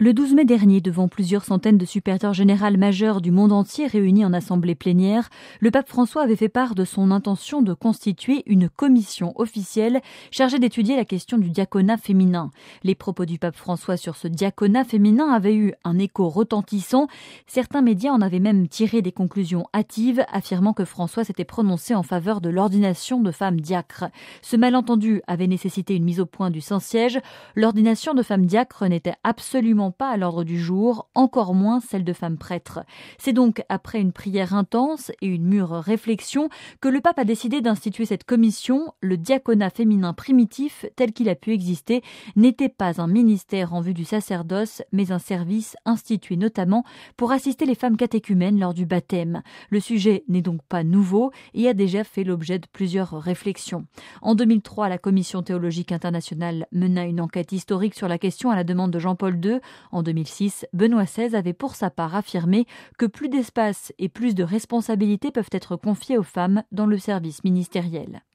Le 12 mai dernier, devant plusieurs centaines de supérieurs généraux majeurs du monde entier réunis en assemblée plénière, le pape François avait fait part de son intention de constituer une commission officielle chargée d'étudier la question du diaconat féminin. Les propos du pape François sur ce diaconat féminin avaient eu un écho retentissant. Certains médias en avaient même tiré des conclusions hâtives, affirmant que François s'était prononcé en faveur de l'ordination de femmes diacres. Ce malentendu avait nécessité une mise au point du Saint-Siège. L'ordination de femmes diacres n'était absolument pas à l'ordre du jour, encore moins celle de femmes prêtres. C'est donc après une prière intense et une mûre réflexion que le pape a décidé d'instituer cette commission. Le diaconat féminin primitif, tel qu'il a pu exister, n'était pas un ministère en vue du sacerdoce, mais un service institué notamment pour assister les femmes catéchumènes lors du baptême. Le sujet n'est donc pas nouveau et a déjà fait l'objet de plusieurs réflexions. En 2003, la Commission théologique internationale mena une enquête historique sur la question à la demande de Jean-Paul II. En 2006, Benoît XVI avait pour sa part affirmé que plus d'espace et plus de responsabilités peuvent être confiées aux femmes dans le service ministériel.